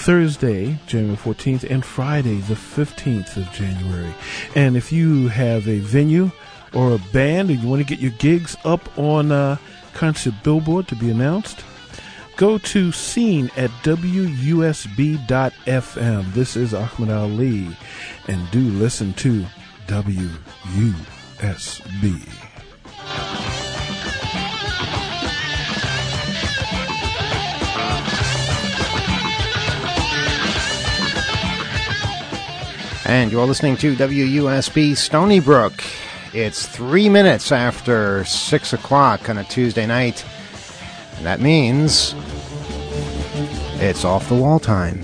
Thursday, January 14th, and Friday, the 15th of January. And if you have a venue or a band and you want to get your gigs up on Concert Billboard to be announced, go to scene at WUSB.FM. This is Ahmed Ali, and do listen to WUSB. And you're listening to WUSB Stony Brook. It's 3 minutes after 6 o'clock on a Tuesday night. And that means it's off the wall time.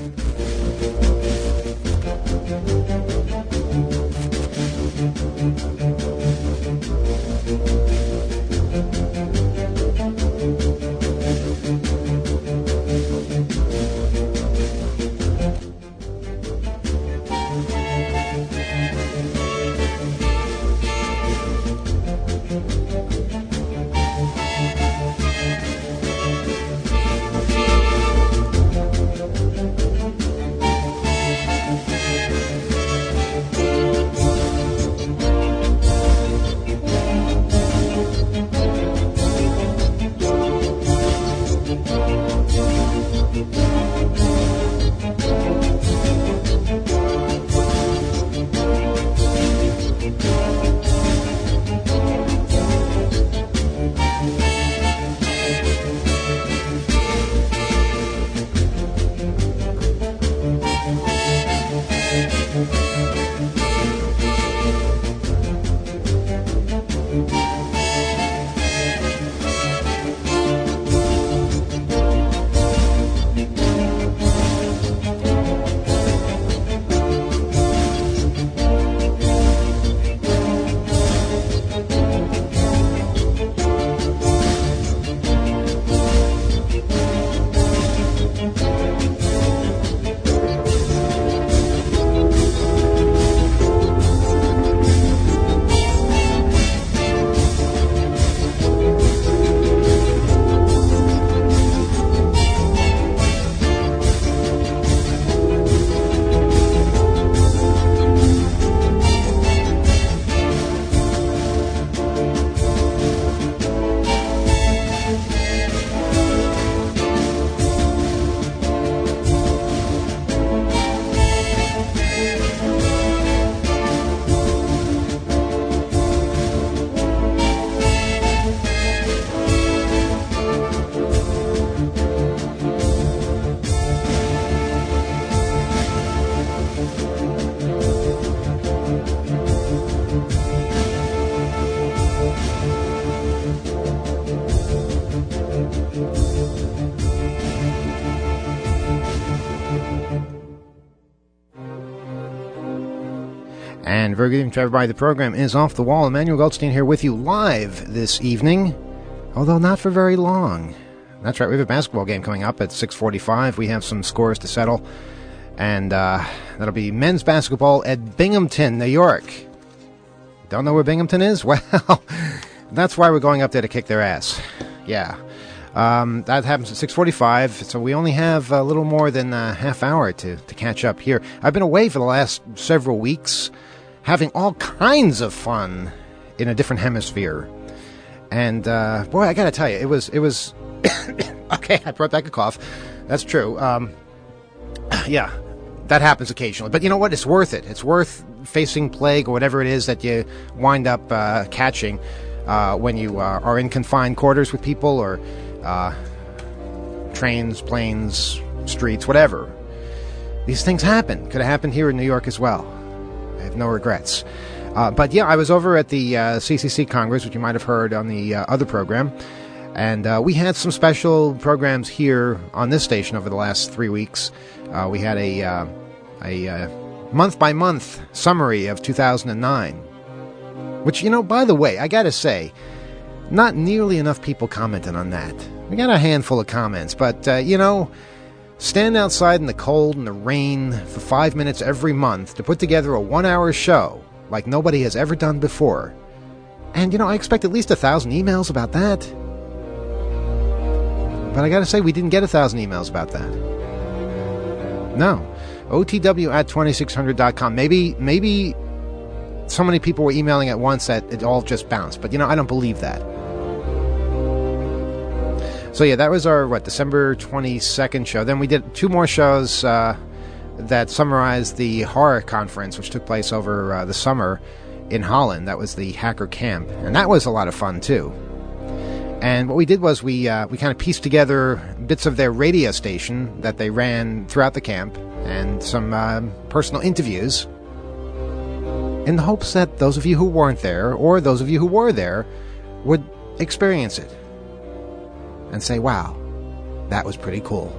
And very good evening to everybody. The program is Off the Wall. Emmanuel Goldstein here with you live this evening, although not for very long. That's right, we have a basketball game coming up at 6:45. We have some scores to settle, and that'll be men's basketball at Binghamton, New York. Don't know where Binghamton is? Well, that's why we're going up there to kick their ass. Yeah. That happens at 6:45, so we only have a little more than a half hour to catch up here. I've been away for the last several weeks, having all kinds of fun in a different hemisphere. And, boy, I gotta tell you, it was, okay, I brought back a cough. That's true. Yeah, that happens occasionally. But you know what? It's worth it. It's worth facing plague or whatever it is that you wind up catching when you are in confined quarters with people, or trains, planes, streets, whatever. These things happen. Could have happened here in New York as well. I have no regrets. But yeah, I was over at the CCC Congress, which you might have heard on the other program. And we had some special programs here on this station over the last 3 weeks. We had a month-by-month summary of 2009. Which, you know, by the way, I gotta say, not nearly enough people commented on that. We got a handful of comments, but, you know, stand outside in the cold and the rain for 5 minutes every month to put together a 1-hour show like nobody has ever done before. And, you know, I expect at least 1,000 emails about that. But I gotta say, we didn't get 1,000 emails about that. No. OTW at 2600.com. Maybe so many people were emailing at once that it all just bounced. But, I don't believe that. So, yeah, that was our, December 22nd show. Then we did 2 more shows that summarized the horror conference, which took place over the summer in Holland. That was the Hacker Camp. And that was a lot of fun, too. And what we did was we kind of pieced together bits of their radio station that they ran throughout the camp and some personal interviews in the hopes that those of you who weren't there or those of you who were there would experience it and say, wow, that was pretty cool.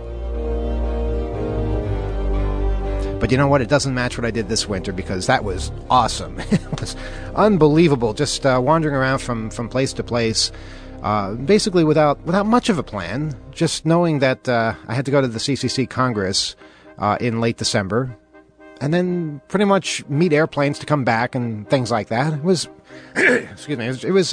But you know what? It doesn't match what I did this winter because that was awesome. It was unbelievable, just wandering around from place to place, basically without much of a plan, just knowing that I had to go to the CCC Congress in late December, and then pretty much meet airplanes to come back and things like that. It was, excuse me, it was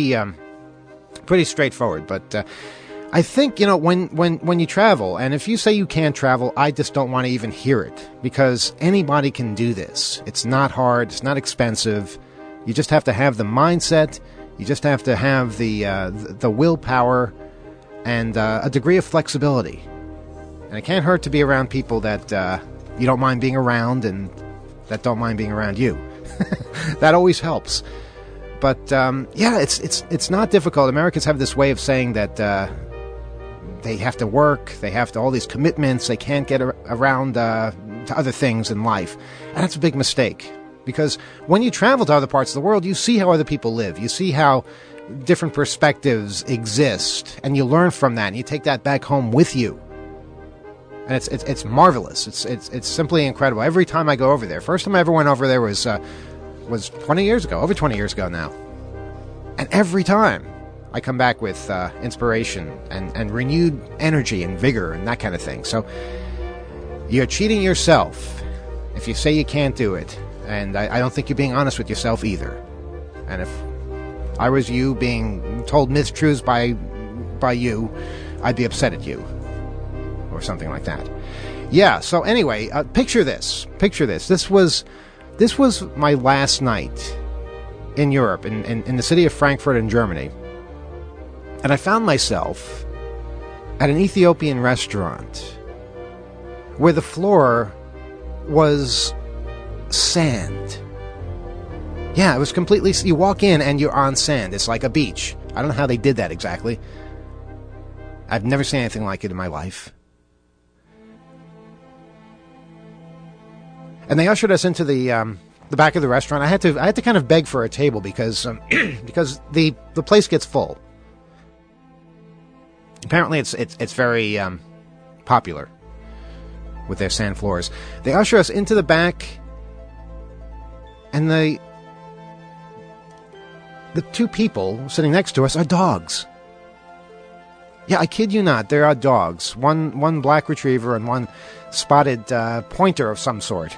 pretty straightforward, but I think, when you travel, and if you say you can't travel, I just don't want to even hear it, because anybody can do this. It's not hard. It's not expensive. You just have to have the mindset. You just have to have the willpower and a degree of flexibility. And it can't hurt to be around people that you don't mind being around and that don't mind being around you. That always helps. But, it's not difficult. Americans have this way of saying that they have to work, they have to all these commitments, they can't get around to other things in life. And that's a big mistake. Because when you travel to other parts of the world, you see how other people live. You see how different perspectives exist. And you learn from that. And you take that back home with you. And it's marvelous. It's simply incredible. Every time I go over there, first time I ever went over there was 20 years ago, over 20 years ago now. And every time I come back with inspiration and renewed energy and vigor and that kind of thing. So you're cheating yourself if you say you can't do it. And I don't think you're being honest with yourself either. And if I was you being told mistruths by you, I'd be upset at you. Or something like that. Yeah, so anyway, picture this. This was my last night in Europe, in the city of Frankfurt in Germany. And I found myself at an Ethiopian restaurant where the floor was sand. Yeah, it was completely... You walk in and you're on sand. It's like a beach. I don't know how they did that exactly. I've never seen anything like it in my life. And they ushered us into the back of the restaurant. I had to kind of beg for a table because the place gets full. Apparently, it's very popular with their sand floors. They usher us into the back, and the 2 people sitting next to us are dogs. Yeah, I kid you not, there are dogs. One black retriever and one spotted pointer of some sort.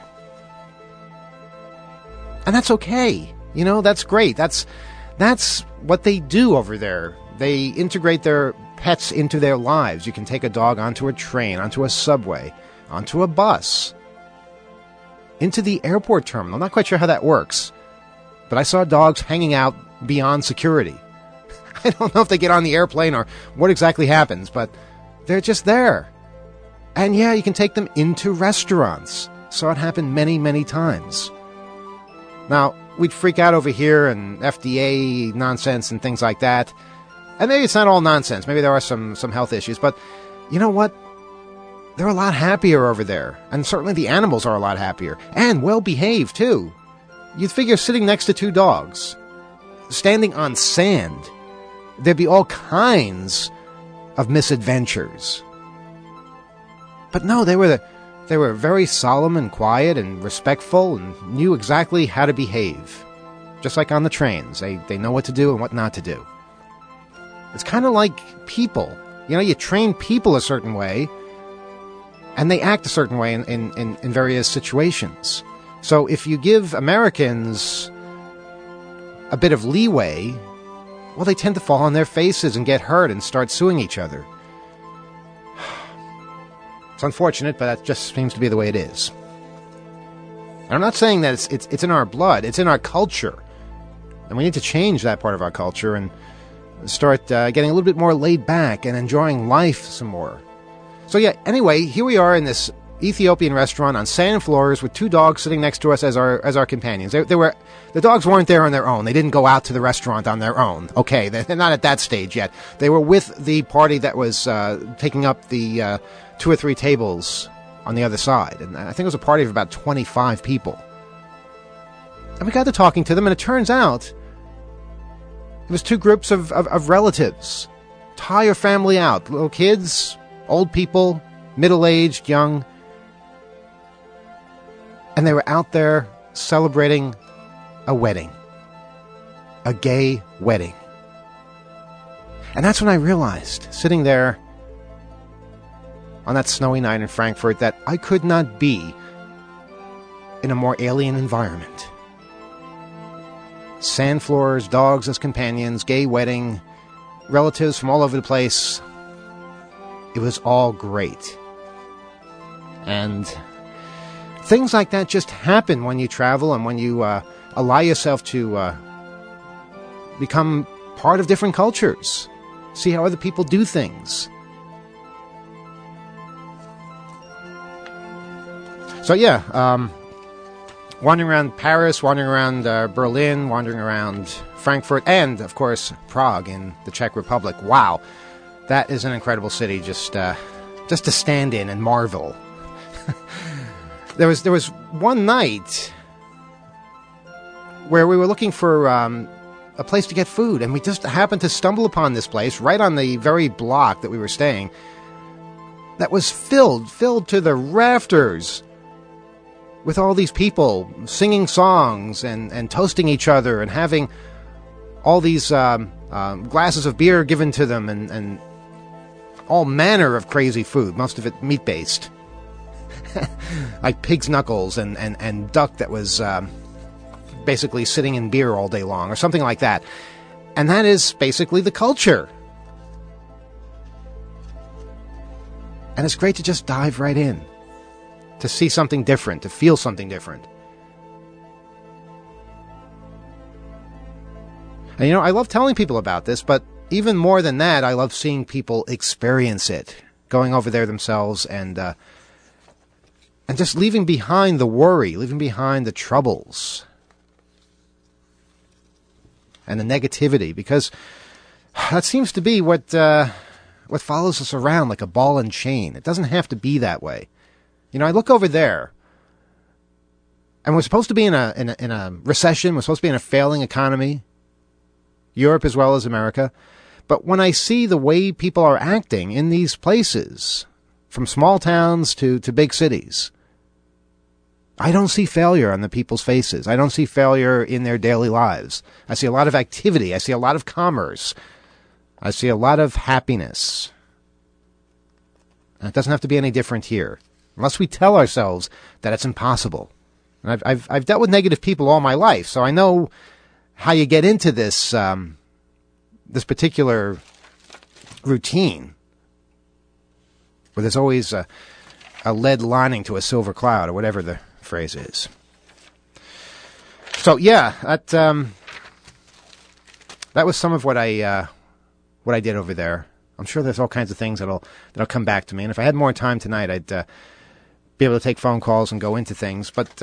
And that's okay. That's great. That's what they do over there. They integrate their pets into their lives. You can take a dog onto a train, onto a subway, onto a bus, into the airport terminal. I'm not quite sure how that works, but I saw dogs hanging out beyond security. I don't know if they get on the airplane or what exactly happens, but they're just there. And yeah, you can take them into restaurants. Saw it happen many, many times. Now, we'd freak out over here and FDA nonsense and things like that. And maybe it's not all nonsense. Maybe there are some health issues. But you know what? They're a lot happier over there. And certainly the animals are a lot happier. And well-behaved, too. You'd figure sitting next to 2 dogs, standing on sand, there'd be all kinds of misadventures. But no, they were very solemn and quiet and respectful and knew exactly how to behave. Just like on the trains. They know what to do and what not to do. It's kind of like people. You train people a certain way, and they act a certain way in various situations. So if you give Americans a bit of leeway, well, they tend to fall on their faces and get hurt and start suing each other. It's unfortunate, but that just seems to be the way it is. And I'm not saying that it's in our blood. It's in our culture. And we need to change that part of our culture and start getting a little bit more laid back and enjoying life some more. So yeah, anyway, here we are in this Ethiopian restaurant on sand floors with two dogs sitting next to us as our companions. The dogs weren't there on their own. They didn't go out to the restaurant on their own. Okay, they're not at that stage yet. They were with the party that was taking up the 2 or 3 tables on the other side. And I think it was a party of about 25 people. And we got to talking to them, and it turns out it was 2 groups of relatives. Entire family out. Little kids, old people, middle-aged, young. And they were out there celebrating a wedding. A gay wedding. And that's when I realized, sitting there on that snowy night in Frankfurt, that I could not be in a more alien environment. Sand floors, dogs as companions, gay wedding, relatives from all over the place. It was all great. And things like that just happen when you travel and when you allow yourself to become part of different cultures. See how other people do things. So yeah, wandering around Paris, wandering around Berlin, wandering around Frankfurt, and of course Prague in the Czech Republic. Wow, that is an incredible city just to stand in and marvel. There was one night where we were looking for a place to get food, and we just happened to stumble upon this place right on the very block that we were staying that was filled to the rafters with all these people singing songs and toasting each other and having all these glasses of beer given to them and all manner of crazy food, most of it meat-based. Like pig's knuckles and duck that was basically sitting in beer all day long or something like that. And that is basically the culture. And it's great to just dive right in. To see something different, to feel something different. And I love telling people about this, but even more than that, I love seeing people experience it, going over there themselves and just leaving behind the worry, leaving behind the troubles and the negativity, because that seems to be what follows us around like a ball and chain. It doesn't have to be that way. I look over there, and we're supposed to be in a recession. We're supposed to be in a failing economy, Europe as well as America. But when I see the way people are acting in these places, from small towns to big cities, I don't see failure on the people's faces. I don't see failure in their daily lives. I see a lot of activity. I see a lot of commerce. I see a lot of happiness. And it doesn't have to be any different here. Unless we tell ourselves that it's impossible. And I've dealt with negative people all my life, so I know how you get into this this particular routine, where there's always a lead lining to a silver cloud, or whatever the phrase is. So yeah, that was some of what I did over there. I'm sure there's all kinds of things that'll come back to me, and if I had more time tonight, I'd be able to take phone calls and go into things. But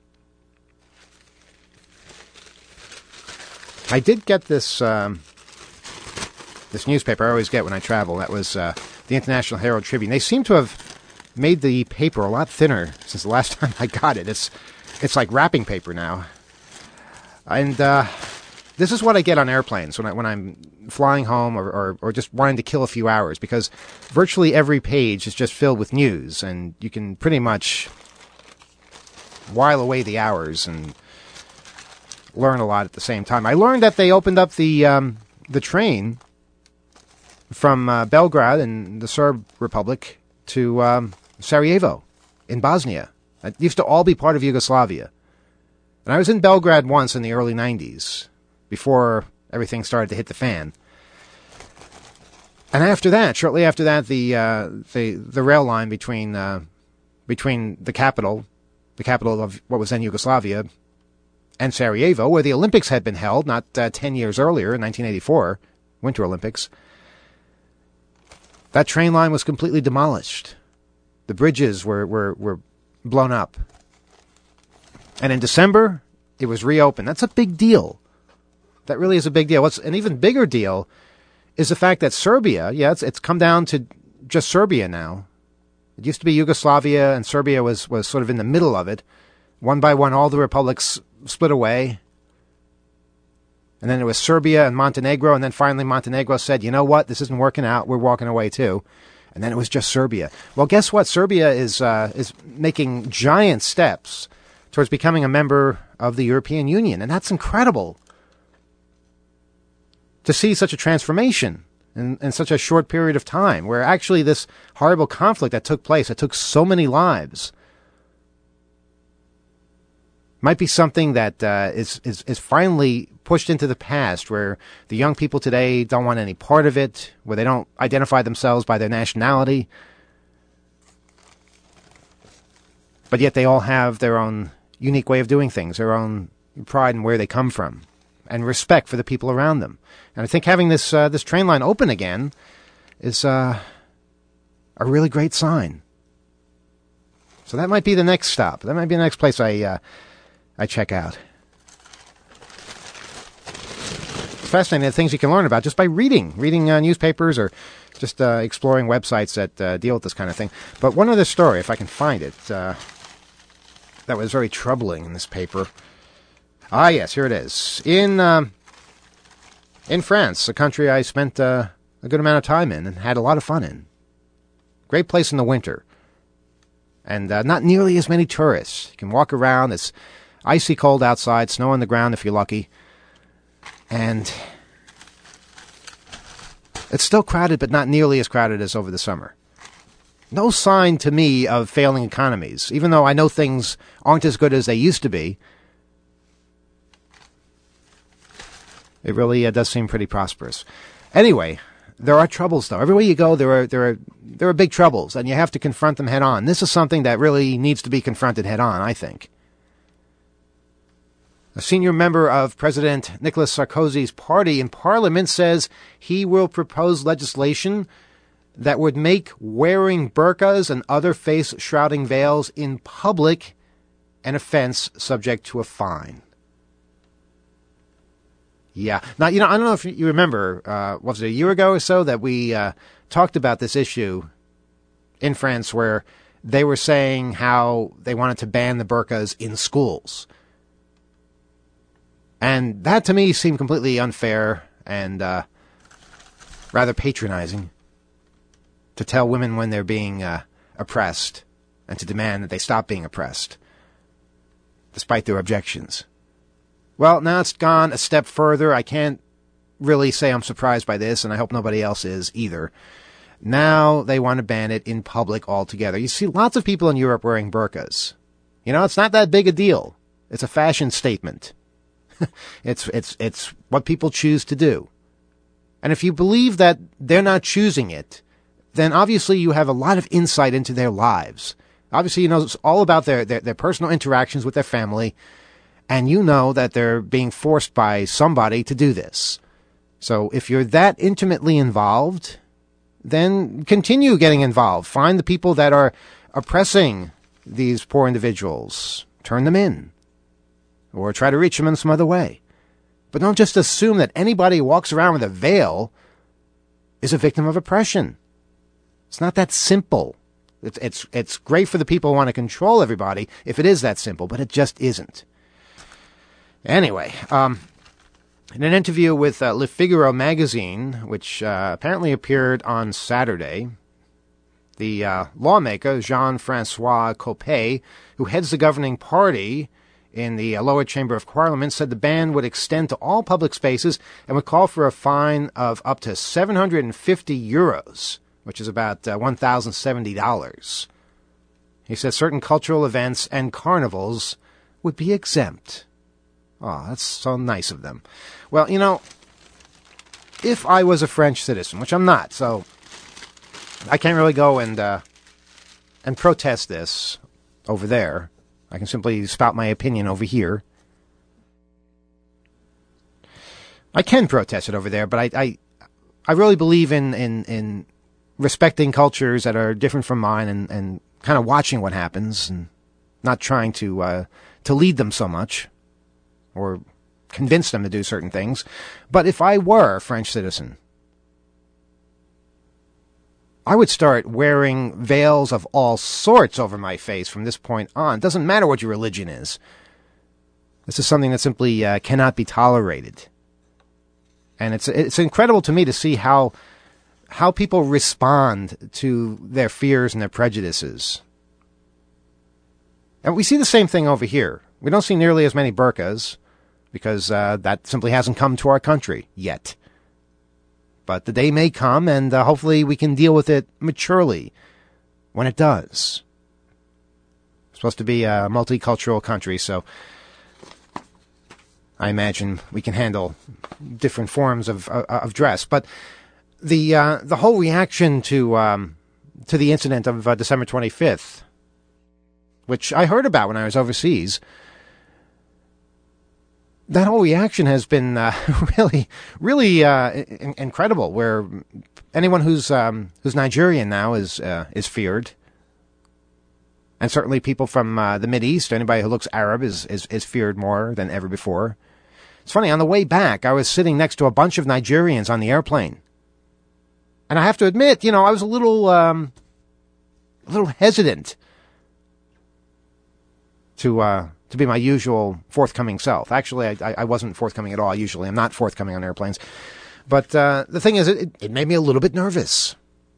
I did get this newspaper I always get when I travel. That was the International Herald Tribune. They seem to have made the paper a lot thinner since the last time I got it. It's like wrapping paper now. And this is what I get on airplanes when I'm flying home or just wanting to kill a few hours, because virtually every page is just filled with news, and you can pretty much while away the hours and learn a lot at the same time. I learned that they opened up the train from Belgrade in the Serb Republic to Sarajevo in Bosnia. It used to all be part of Yugoslavia. And I was in Belgrade once in the early 90s, before everything started to hit the fan. And after that, shortly after that, the rail line between the capital of what was then Yugoslavia, and Sarajevo, where the Olympics had been held, not 10 years earlier, in 1984, Winter Olympics, that train line was completely demolished. The bridges were blown up. And in December, it was reopened. That's a big deal. That really is a big deal. What's an even bigger deal is the fact that Serbia, it's come down to just Serbia now. It used to be Yugoslavia, and Serbia was sort of in the middle of it. One by one, all the republics split away. And then it was Serbia and Montenegro, and then finally Montenegro said, you know what, this isn't working out, we're walking away too. And then it was just Serbia. Well, guess what? Serbia is making giant steps towards becoming a member of the European Union, and that's incredible. To see such a transformation in such a short period of time, where actually this horrible conflict that took place, that took so many lives, might be something that is finally pushed into the past, where the young people today don't want any part of it, where they don't identify themselves by their nationality, but yet they all have their own unique way of doing things, their own pride in where they come from, and respect for the people around them. And I think having this train line open again is a really great sign. So that might be the next stop. That might be the next place I check out. It's fascinating, the things you can learn about just by reading newspapers or just exploring websites that deal with this kind of thing. But one other story, if I can find it, that was very troubling in this paper. Ah, yes, here it is. In France, a country I spent a good amount of time in and had a lot of fun in. Great place in the winter. And not nearly as many tourists. You can walk around. It's icy cold outside, snow on the ground if you're lucky. And it's still crowded, but not nearly as crowded as over the summer. No sign to me of failing economies, even though I know things aren't as good as they used to be. It really does seem pretty prosperous. Anyway, there are troubles, though. Everywhere you go, there are big troubles, and you have to confront them head on. This is something that really needs to be confronted head on, I think. A senior member of President Nicolas Sarkozy's party in Parliament says he will propose legislation that would make wearing burqas and other face-shrouding veils in public an offense subject to a fine. Yeah. Now, I don't know if you remember, was it a year ago or so that we talked about this issue in France where they were saying how they wanted to ban the burqas in schools. And that, to me, seemed completely unfair and rather patronizing, to tell women when they're being oppressed and to demand that they stop being oppressed, despite their objections. Well, now it's gone a step further. I can't really say I'm surprised by this, and I hope nobody else is either. Now they want to ban it in public altogether. You see lots of people in Europe wearing burqas. It's not that big a deal. It's a fashion statement. It's what people choose to do. And if you believe that they're not choosing it, then obviously you have a lot of insight into their lives. Obviously, it's all about their personal interactions with their family, and you know that they're being forced by somebody to do this. So if you're that intimately involved, then continue getting involved. Find the people that are oppressing these poor individuals. Turn them in. Or try to reach them in some other way. But don't just assume that anybody who walks around with a veil is a victim of oppression. It's not that simple. It's great for the people who want to control everybody if it is that simple, but it just isn't. Anyway, in an interview with Le Figaro magazine, which apparently appeared on Saturday, the lawmaker, Jean-Francois Copé, who heads the governing party in the lower chamber of Parliament, said the ban would extend to all public spaces and would call for a fine of up to 750 euros, which is about $1,070. He says certain cultural events and carnivals would be exempt. Oh, that's so nice of them. Well, if I was a French citizen, which I'm not, so I can't really go and protest this over there. I can simply spout my opinion over here. I can protest it over there, but I really believe in respecting cultures that are different from mine and kind of watching what happens and not trying to lead them so much or convince them to do certain things. But if I were a French citizen, I would start wearing veils of all sorts over my face from this point on. It doesn't matter what your religion is. This is something that simply cannot be tolerated. And it's incredible to me to see how people respond to their fears and their prejudices. And we see the same thing over here. We don't see nearly as many burqas because that simply hasn't come to our country yet. But the day may come, and hopefully we can deal with it maturely when it does. It's supposed to be a multicultural country, so I imagine we can handle different forms of dress. But the whole reaction to the incident of December 25th, which I heard about when I was overseas, that whole reaction has been really incredible. Where anyone who's Nigerian now is feared, and certainly people from the Mideast, anybody who looks Arab is feared more than ever before. It's funny, on the way back, I was sitting next to a bunch of Nigerians on the airplane, and I have to admit, I was a little hesitant to be my usual forthcoming self. Actually, I wasn't forthcoming at all. Usually, I'm not forthcoming on airplanes. But the thing is, it made me a little bit nervous.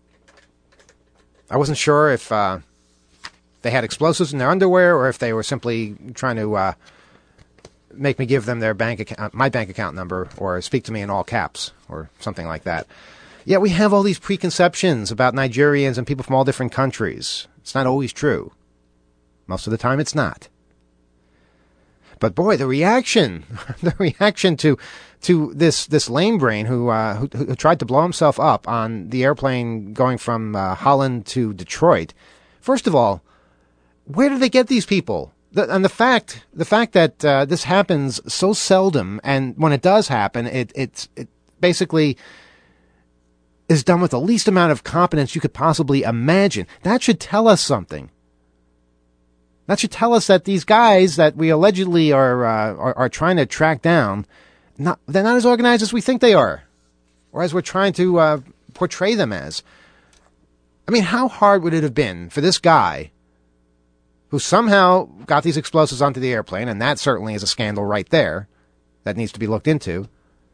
I wasn't sure if they had explosives in their underwear or if they were simply trying to make me give them their my bank account number, or speak to me in all caps, or something like that. Yeah, we have all these preconceptions about Nigerians and people from all different countries. It's not always true. Most of the time, it's not. But boy, the reaction to this lame brain who tried to blow himself up on the airplane going from Holland to Detroit. First of all, where do they get these people? And the fact that this happens so seldom, and when it does happen, it basically is done with the least amount of competence you could possibly imagine. That should tell us something. That should tell us that these guys that we allegedly are trying to track down, they're not as organized as we think they are, or as we're trying to portray them as. I mean, how hard would it have been for this guy who somehow got these explosives onto the airplane, and that certainly is a scandal right there that needs to be looked into.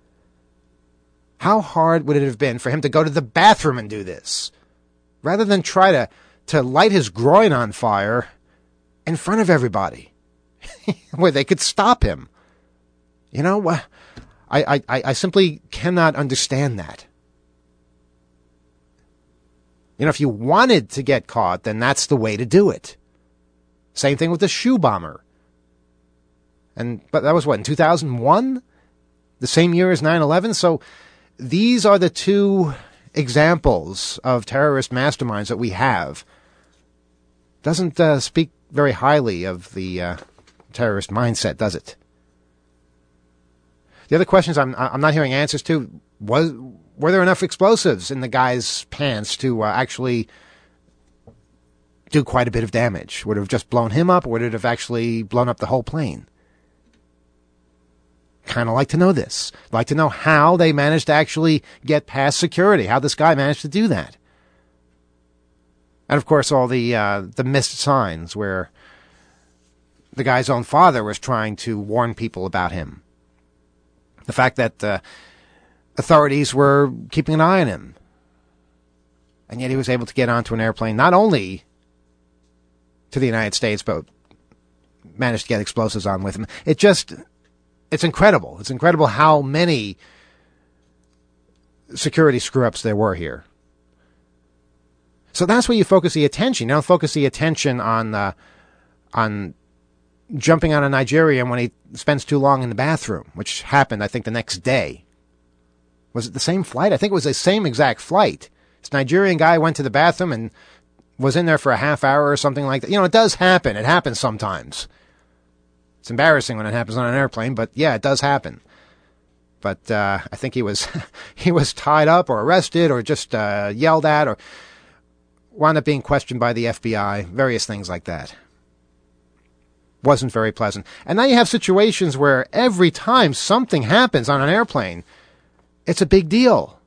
How hard would it have been for him to go to the bathroom and do this, rather than try to light his groin on fire in front of everybody, where they could stop him? I simply cannot understand that. If you wanted to get caught, then that's the way to do it. Same thing with the shoe bomber. But that was what, in 2001? The same year as 9/11? So these are the two examples of terrorist masterminds that we have. Doesn't speak very highly of the terrorist mindset, does it? The other questions I'm not hearing answers to: were there enough explosives in the guy's pants to actually do quite a bit of damage? Would it have just blown him up, or would it have actually blown up the whole plane? Kind of like to know this. Like to know how they managed to actually get past security, how this guy managed to do that. And of course, all the missed signs where the guy's own father was trying to warn people about him. The fact that authorities were keeping an eye on him. And yet he was able to get onto an airplane, not only to the United States, but managed to get explosives on with him. It's incredible. It's incredible how many security screw-ups there were here. So that's where you focus the attention. You don't focus the attention on jumping on a Nigerian when he spends too long in the bathroom, which happened, I think, the next day, Was it the same flight? I think it was the same exact flight. This Nigerian guy went to the bathroom and was in there for a half hour or something like that. You know, it does happen. It happens sometimes. It's embarrassing when it happens on an airplane, but yeah, it does happen. But I think he was he was tied up or arrested or just yelled at or wound up being questioned by the FBI, various things like that. Wasn't very pleasant. And now you have situations where every time something happens on an airplane, it's a big deal.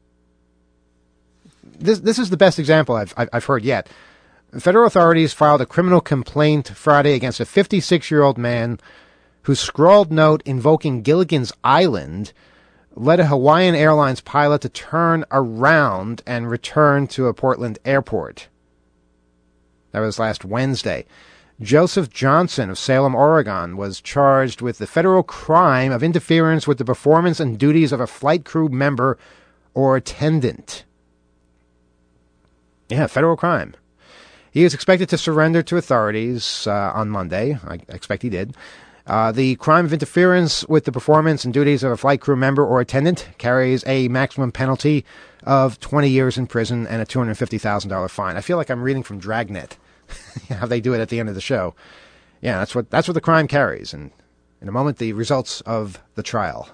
This is the best example I've heard yet. Federal authorities filed a criminal complaint Friday against a 56-year-old man whose scrawled note invoking Gilligan's Island led a Hawaiian Airlines pilot to turn around and return to a Portland airport. That was last Wednesday. Joseph Johnson of Salem, Oregon, was charged with the federal crime of interference with the performance and duties of a flight crew member or attendant. Yeah, federal crime. He is expected to surrender to authorities on Monday. I expect he did. The crime of interference with the performance and duties of a flight crew member or attendant carries a maximum penalty of 20 years in prison and a $250,000 fine. I feel like I'm reading from Dragnet, how they do it at the end of the show. Yeah, that's what the crime carries. And in a moment, the results of the trial.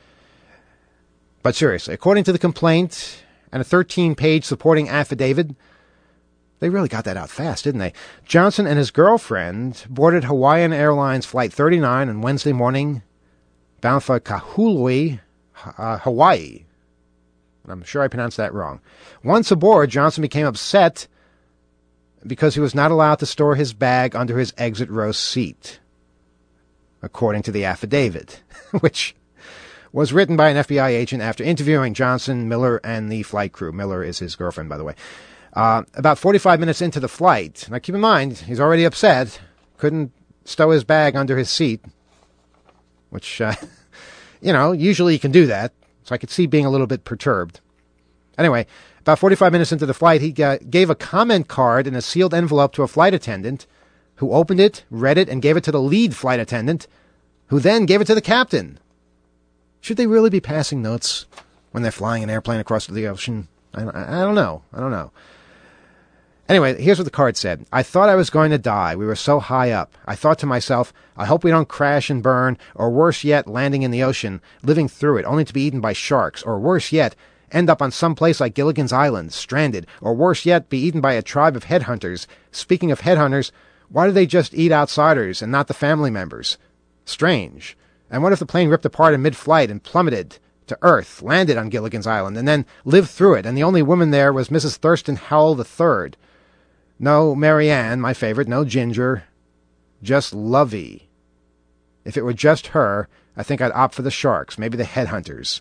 But seriously, according to the complaint and a 13-page supporting affidavit, they really got that out fast, didn't they? Johnson and his girlfriend boarded Hawaiian Airlines Flight 39 on Wednesday morning, bound for Kahului, Hawaii. I'm sure I pronounced that wrong. Once aboard, Johnson became upset because he was not allowed to store his bag under his exit row seat, according to the affidavit, which was written by an FBI agent after interviewing Johnson, Miller, and the flight crew. Miller is his girlfriend, by the way. About 45 minutes into the flight. Now, keep in mind, he's already upset. Couldn't stow his bag under his seat, which, usually you can do that. So I could see being a little bit perturbed. Anyway, about 45 minutes into the flight, he gave a comment card in a sealed envelope to a flight attendant, who opened it, read it, and gave it to the lead flight attendant, who then gave it to the captain. Should they really be passing notes when they're flying an airplane across the ocean? I don't know. Anyway, here's what the card said. I thought I was going to die. We were so high up. I thought to myself, I hope we don't crash and burn, or worse yet, landing in the ocean, living through it, only to be eaten by sharks, or worse yet, end up on some place like Gilligan's Island, stranded, or worse yet, be eaten by a tribe of headhunters. Speaking of headhunters, why do they just eat outsiders and not the family members? Strange. And what if the plane ripped apart in mid-flight and plummeted to Earth, landed on Gilligan's Island, and then lived through it, and the only woman there was Mrs. Thurston Howell III? No Mary Ann, my favorite, no Ginger, just Lovey. If it were just her, I think I'd opt for the sharks, maybe the headhunters.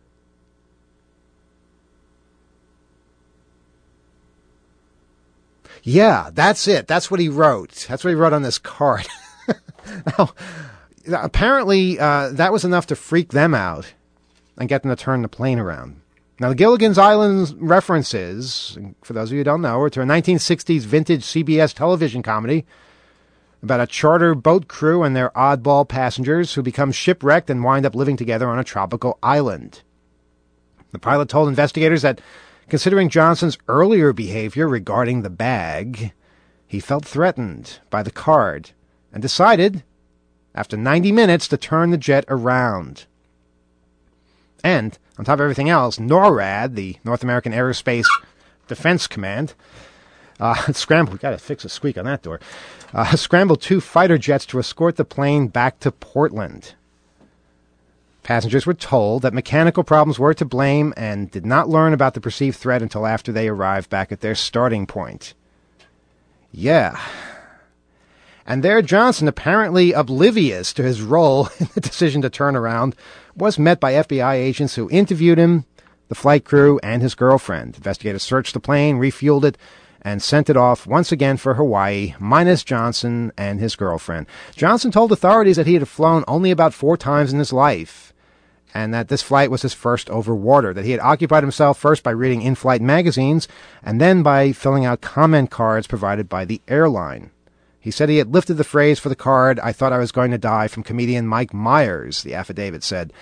Yeah, that's it. That's what he wrote. That's what he wrote on this card. Now, apparently, that was enough to freak them out and get them to turn the plane around. Now, the Gilligan's Island references, for those of you who don't know, are to a 1960s vintage CBS television comedy about a charter boat crew and their oddball passengers who become shipwrecked and wind up living together on a tropical island. The pilot told investigators that, considering Johnson's earlier behavior regarding the bag, he felt threatened by the card and decided, after 90 minutes, to turn the jet around. And, on top of everything else, NORAD, the North American Aerospace Defense Command, scrambled, we got to fix a squeak on that door, scrambled 2 fighter jets to escort the plane back to Portland. Passengers were told that mechanical problems were to blame and did not learn about the perceived threat until after they arrived back at their starting point. Yeah. And there Johnson, apparently oblivious to his role in the decision to turn around, was met by FBI agents who interviewed him, the flight crew, and his girlfriend. Investigators searched the plane, refueled it, and sent it off once again for Hawaii, minus Johnson and his girlfriend. Johnson told authorities that he had flown only about 4 times in his life, and that this flight was his first over water, that he had occupied himself first by reading in-flight magazines, and then by filling out comment cards provided by the airline. He said he had lifted the phrase for the card, "I thought I was going to die," from comedian Mike Myers, the affidavit said.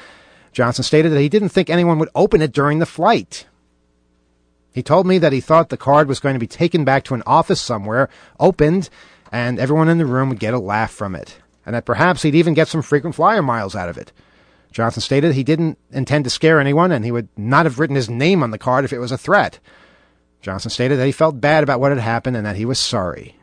Johnson stated that he didn't think anyone would open it during the flight. He told me that he thought the card was going to be taken back to an office somewhere, opened, and everyone in the room would get a laugh from it, and that perhaps he'd even get some frequent flyer miles out of it. Johnson stated he didn't intend to scare anyone, and he would not have written his name on the card if it was a threat. Johnson stated that he felt bad about what had happened and that he was sorry.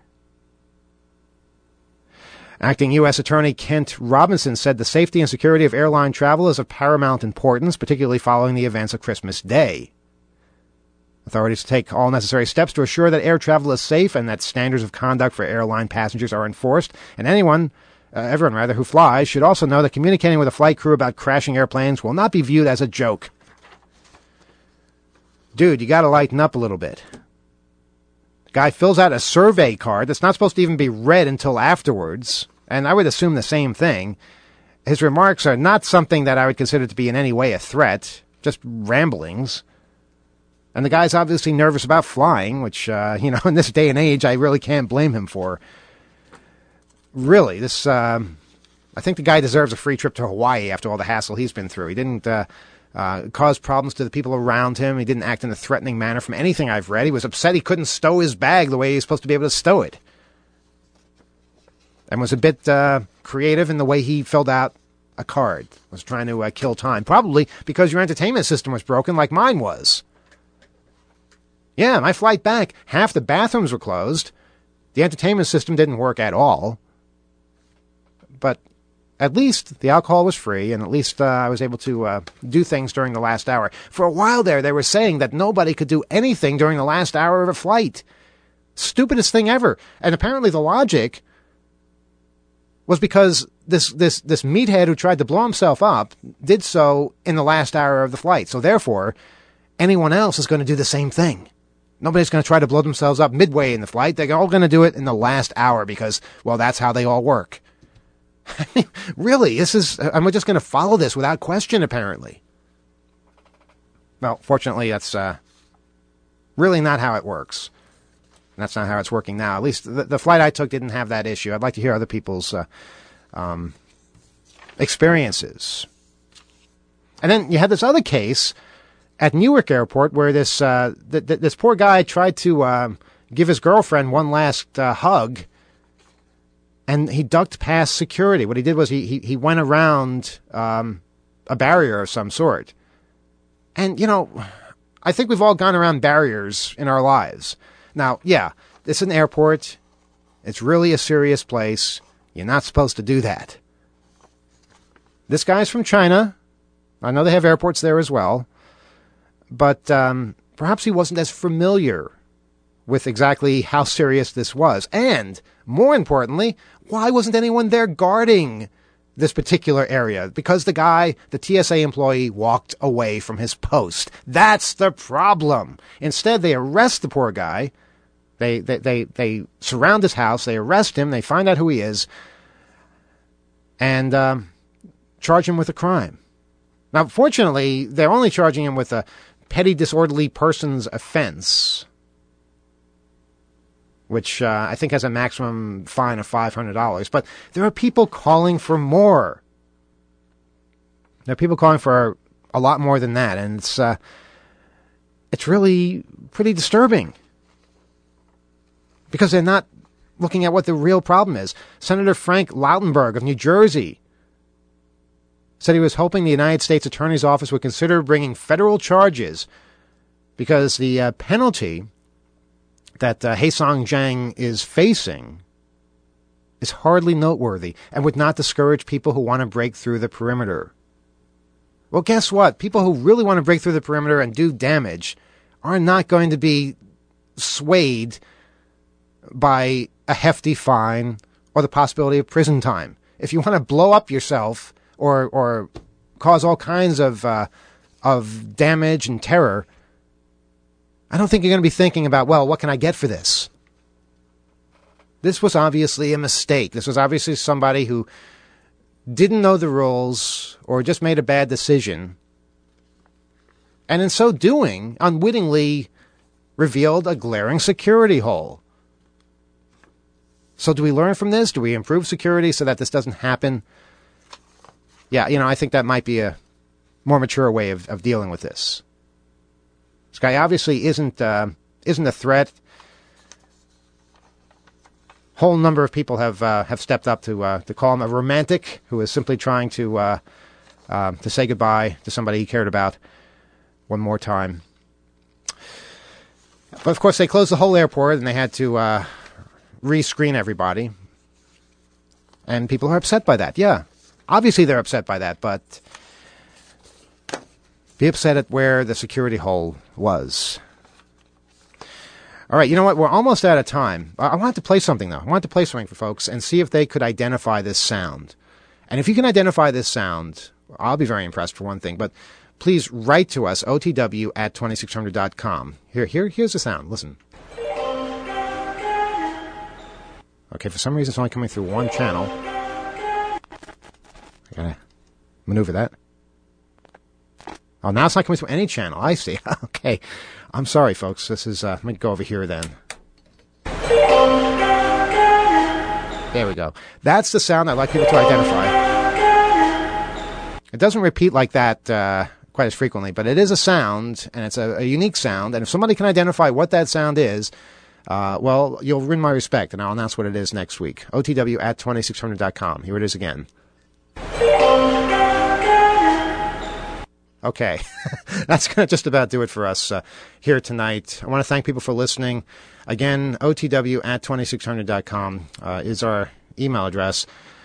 Acting U.S. Attorney Kent Robinson said the safety and security of airline travel is of paramount importance, particularly following the events of Christmas Day. Authorities take all necessary steps to assure that air travel is safe and that standards of conduct for airline passengers are enforced, and everyone who flies should also know that communicating with a flight crew about crashing airplanes will not be viewed as a joke. Dude, you gotta lighten up a little bit. The guy fills out a survey card that's not supposed to even be read until afterwards, and I would assume the same thing. His remarks are not something that I would consider to be in any way a threat, just ramblings. And the guy's obviously nervous about flying, which, in this day and age, I really can't blame him for. Really, I think the guy deserves a free trip to Hawaii after all the hassle he's been through. He didn't cause problems to the people around him. He didn't act in a threatening manner from anything I've read. He was upset he couldn't stow his bag the way he's supposed to be able to stow it. And was a bit creative in the way he filled out a card. Was trying to kill time. Probably because your entertainment system was broken like mine was. Yeah, my flight back, half the bathrooms were closed. The entertainment system didn't work at all. But at least the alcohol was free, and at least I was able to do things during the last hour. For a while there, they were saying that nobody could do anything during the last hour of a flight. Stupidest thing ever. And apparently the logic was because this meathead who tried to blow himself up did so in the last hour of the flight. So therefore, anyone else is going to do the same thing. Nobody's going to try to blow themselves up midway in the flight. They're all going to do it in the last hour because, well, that's how they all work. I mean, really, and we're just going to follow this without question, apparently. Well, fortunately, that's really not how it works. That's not how it's working now. At least the flight I took didn't have that issue. I'd like to hear other people's experiences. And then you had this other case at Newark Airport where this poor guy tried to give his girlfriend one last hug, and he ducked past security. What he did was he went around a barrier of some sort. And, I think we've all gone around barriers in our lives. Now, yeah, it's an airport. It's really a serious place. You're not supposed to do that. This guy's from China. I know they have airports there as well. But perhaps he wasn't as familiar with exactly how serious this was. And, more importantly, why wasn't anyone there guarding this particular area? Because the TSA employee, walked away from his post. That's the problem. Instead, they arrest the poor guy. They surround his house. They arrest him. They find out who he is. And charge him with a crime. Now, fortunately, they're only charging him with a petty disorderly persons offense, which I think has a maximum fine of $500. But there are people calling for more. There are people calling for a lot more than that, and it's really pretty disturbing because they're not looking at what the real problem is. Senator Frank Lautenberg of New Jersey said he was hoping the United States Attorney's Office would consider bringing federal charges because the penalty that Haesong Jiang is facing is hardly noteworthy and would not discourage people who want to break through the perimeter. Well, guess what? People who really want to break through the perimeter and do damage are not going to be swayed by a hefty fine or the possibility of prison time. If you want to blow up yourself or cause all kinds of damage and terror, I don't think you're going to be thinking about, well, what can I get for this? This was obviously a mistake. This was obviously somebody who didn't know the rules or just made a bad decision, and in so doing, unwittingly revealed a glaring security hole. So do we learn from this? Do we improve security so that this doesn't happen? Yeah, I think that might be a more mature way of dealing with this. This guy obviously isn't a threat. Whole number of people have stepped up to call him a romantic who is simply trying to say goodbye to somebody he cared about one more time. But of course, they closed the whole airport and they had to re-screen everybody. And people are upset by that. Yeah, obviously they're upset by that, but be upset at where the security hole was. All right, you know what? We're almost out of time. I wanted to play something, though. I wanted to play something for folks and see if they could identify this sound. And if you can identify this sound, I'll be very impressed, for one thing. But please write to us, otw@2600.com. Here's the sound. Listen. Okay, for some reason it's only coming through one channel. I gotta maneuver that. Oh, now it's not coming through any channel. I see. Okay. I'm sorry, folks. This is, let me go over here then. There we go. That's the sound I'd like people to identify. It doesn't repeat like that quite as frequently, but it is a sound, and it's a unique sound. And if somebody can identify what that sound is, well, you'll win my respect, and I'll announce what it is next week. OTW@2600.com. Here it is again. Okay, that's going to just about do it for us here tonight. I want to thank people for listening. Again, OTW@2600.com is our email address.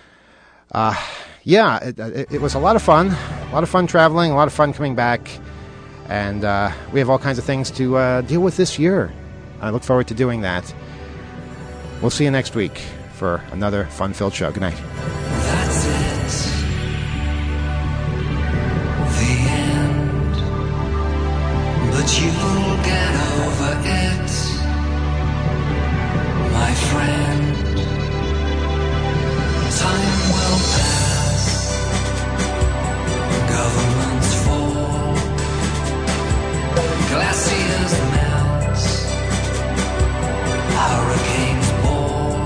It was a lot of fun. A lot of fun traveling, a lot of fun coming back. And we have all kinds of things to deal with this year. I look forward to doing that. We'll see you next week for another fun-filled show. Good night. That's it. The end. But you'll get over it, my friend. Time will pass. Governments fall. Glaciers melt. Hurricanes ball.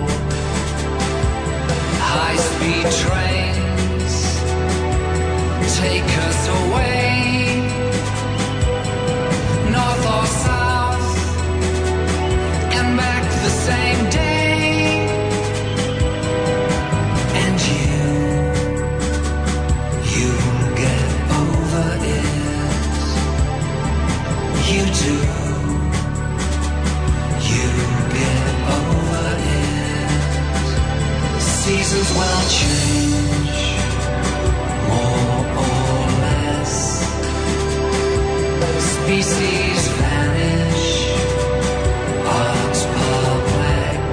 High-speed trains take us away. North or south, and back the same day. And you'll get over it. You do. You'll get over it. Seasons will change, more or less. Species vanish, arts perplex.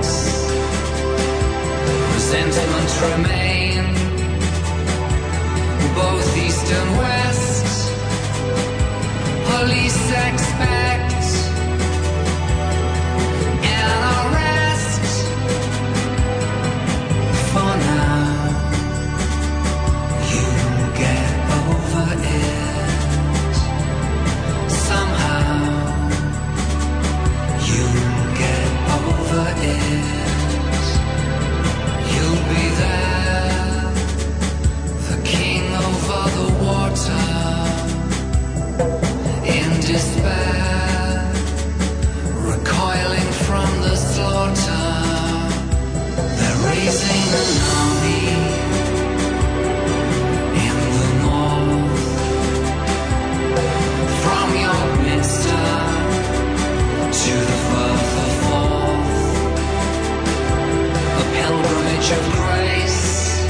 Resentment remain, both east and west. Police expect an arrest. For now, you'll get over it. Somehow, you'll get over it. You'll be there, the king over the water. In despair, recoiling from the slaughter. They're raising an army in the north. From Yorkminster to the Firth of Forth, a pilgrimage of grace.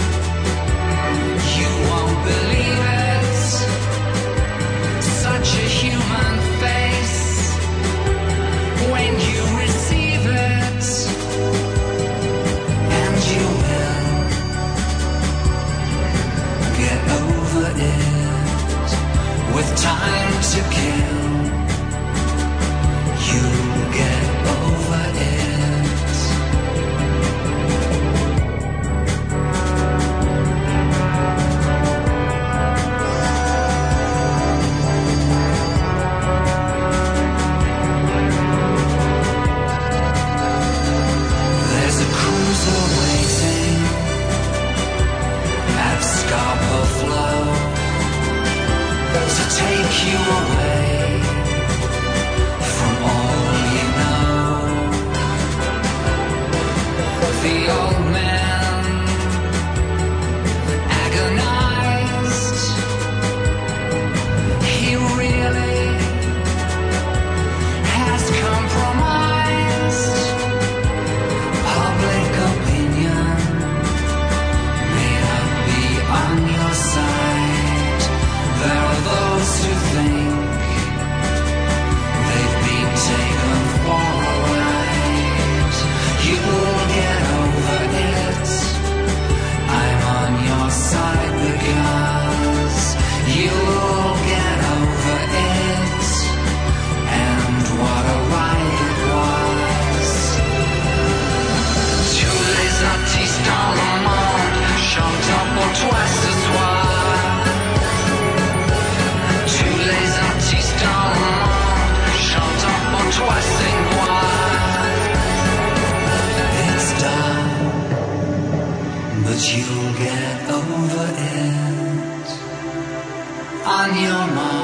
You won't believe it, such a human face. When you receive it, and you will get over it with time to kill. You'll get over it. the old man agonized. He really has compromised. Public opinion may not be on your side. There are those who think they've been taken for a ride. You'll get over it. I'm on your side because you'll get over it. And what a ride it was. Tous les artistes dans le monde chantent pour toi ce soir. Tous les artistes dans le monde chantent pour toi, c'est moi. It's dark, but you'll get over it. On your mind.